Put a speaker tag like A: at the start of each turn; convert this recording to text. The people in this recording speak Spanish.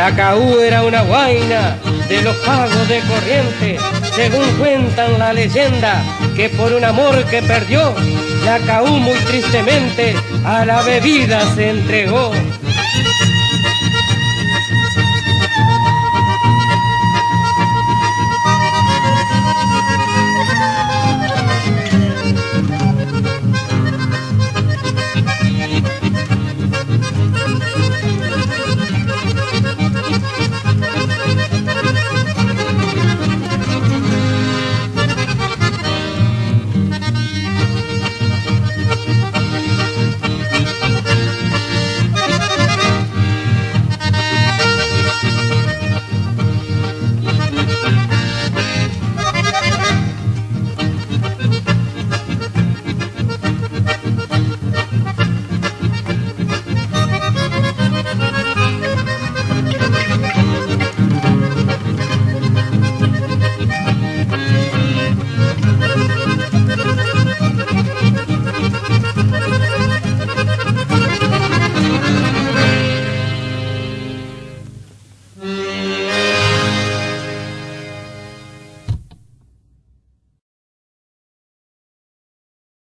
A: La Caú era una guaina de los pagos de corriente, según cuentan la leyenda, que por un amor que perdió, la Caú muy tristemente a la bebida se entregó.